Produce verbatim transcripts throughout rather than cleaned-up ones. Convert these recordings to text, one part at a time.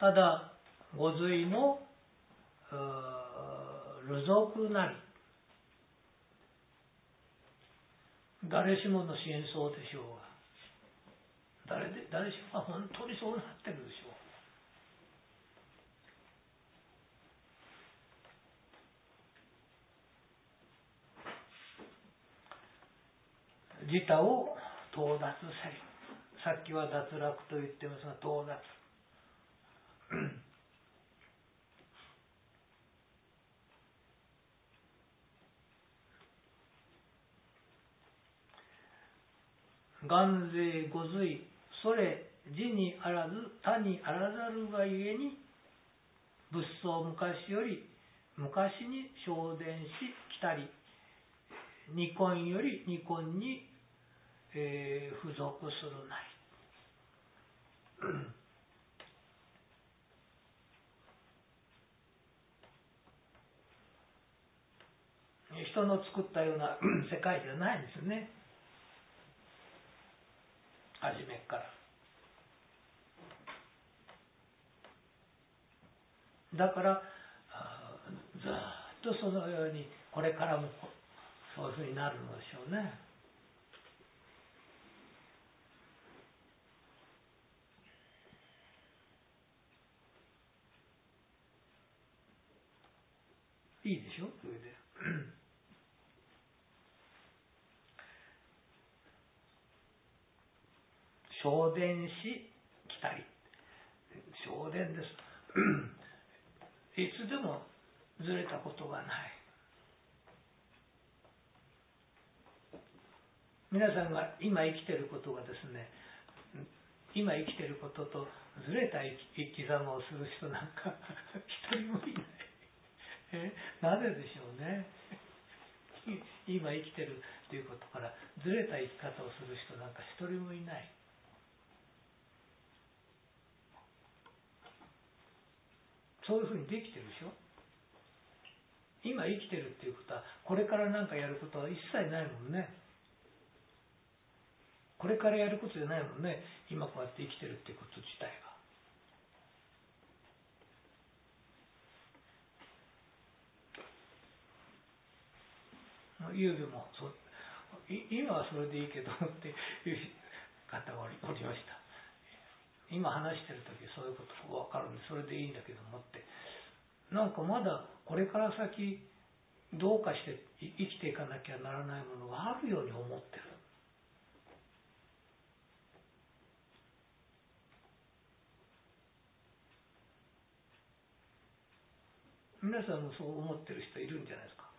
ただご随の流俗なり、誰しもの真相でしょうが、誰で誰しもが本当にそうなってるでしょう。自他を盗奪せり。さっきは脱落と言ってますが、盗奪。願勢ご随、それ自にあらず他にあらざるがゆえに、仏相昔より昔に昇伝し来たり、二根より二根に、えー、付属するなり。人の作ったような世界じゃないんですね。初めから。だからずっとそのようにこれからもそういうふうになるのでしょうね。いいでしょそれで。昇伝し来たり。昇伝です。いつでもずれたことがない。皆さんが今生きていることがですね、今生きていることとずれた生き様をする人なんか一人もいない。えなぜでしょうね。今生きてるということからずれた生き方をする人なんか一人もいない。そういうふうにできてるでしょ。今生きてるっていうことはこれから何かやることは一切ないもんね。これからやることじゃないもんね。今こうやって生きてるっていうこと自体が。ゆうべもそう、今はそれでいいけどっていう方がおりました。今話してる時そういうことが分かるんでそれでいいんだけどもって、なんかまだこれから先どうかして生きていかなきゃならないものがあるように思ってる。皆さんもそう思ってる人いるんじゃないですか。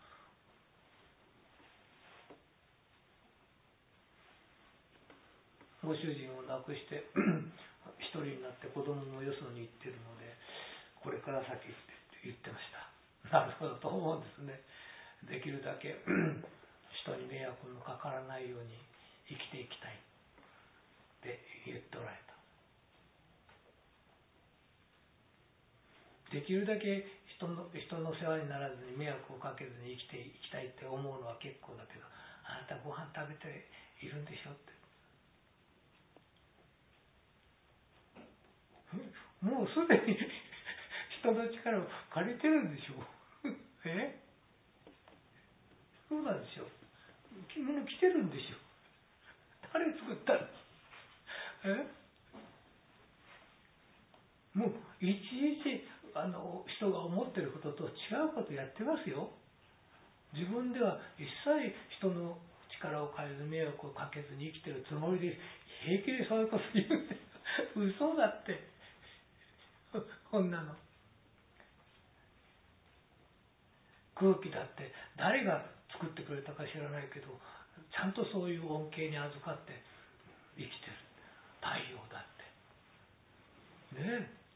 ご主人を亡くして一人になって子供もよそに行ってるので、これから先って言ってました。なるほどと思うんですね。できるだけ人に迷惑のかからないように生きていきたいって言っておられた。できるだけ人の、人の世話にならずに迷惑をかけずに生きていきたいって思うのは結構だけど、あなたご飯食べているんでしょって。もうすでに人の力を借りてるんでしょえそうなんでしょ。着物着てるんでしょ。誰作ったのえもういちいちあの人が思ってることと違うことやってますよ。自分では一切人の力を借りず迷惑をかけずに生きてるつもりで平気でそういうこと言うんです。嘘だってこんなの。空気だって誰が作ってくれたか知らないけど、ちゃんとそういう恩恵に預かって生きてる。太陽だってねえ。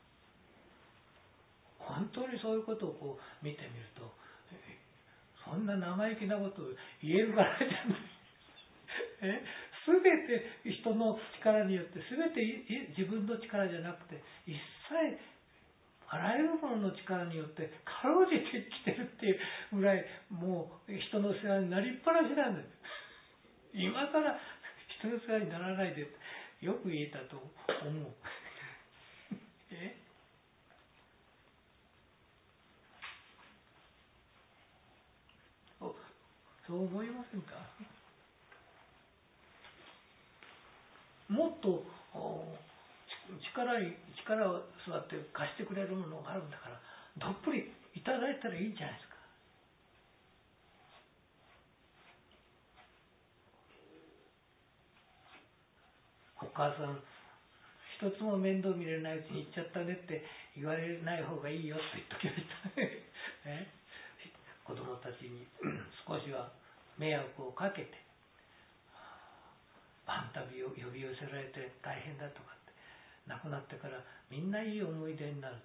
本当にそういうことをこう見てみると、そんな生意気なことを言えるからじゃない。え全て人の力によって、全て自分の力じゃなくて、一切あらゆるものの力によってかろうじて生きてるっていうぐらい、もう人の世話になりっぱなしなんです。今更人の世話にならないでよく言えたと思う。えそう思いませんか？もっと力に力を座って貸してくれるものがあるんだから、どっぷりいただいたらいいんじゃないですか。お母さん一つも面倒見れないうちに行っちゃったねって言われない方がいいよって言っときましたね。子供たちに少しは迷惑をかけて、バンタビを呼び寄せられて大変だとかって、亡くなってからみんないい思い出になるって。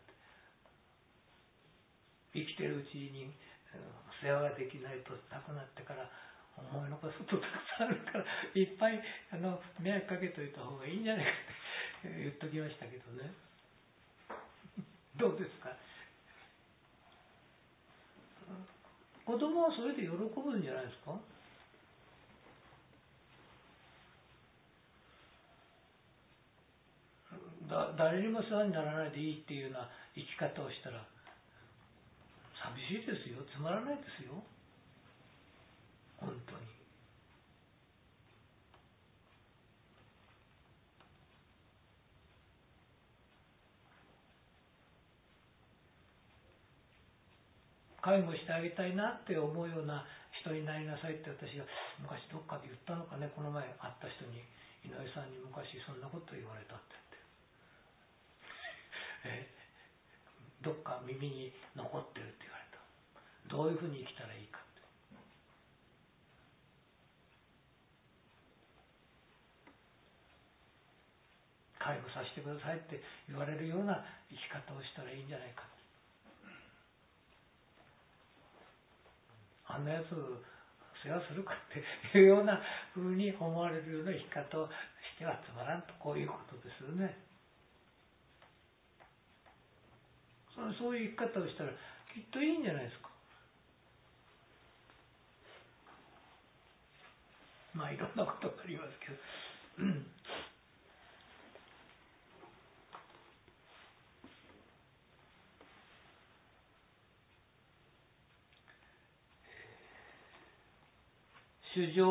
生きてるうちに世話ができないと亡くなってから思い残すことたくさんあるから、いっぱいあの迷惑かけといた方がいいんじゃないかって言っときましたけどね。どうですか？子供はそれで喜ぶんじゃないですか？だ誰にも世話にならないでいいっていうような生き方をしたら寂しいですよ。つまらないですよ。本当に。介護してあげたいなって思うような人になりなさいって私が昔どっかで言ったのかね。この前会った人に、井上さんに昔そんなこと言われたって言って、えどっか耳に残ってるって言われた。どういうふうに生きたらいいかって。介護させてくださいって言われるような生き方をしたらいいんじゃないか。あんなやつ世話するかっていうような風に思われるような生き方をしてはつまらんと、こういうことですよね。そそういう生き方をしたらきっといいんじゃないですか。まあいろんなことがありますけど、うん、主情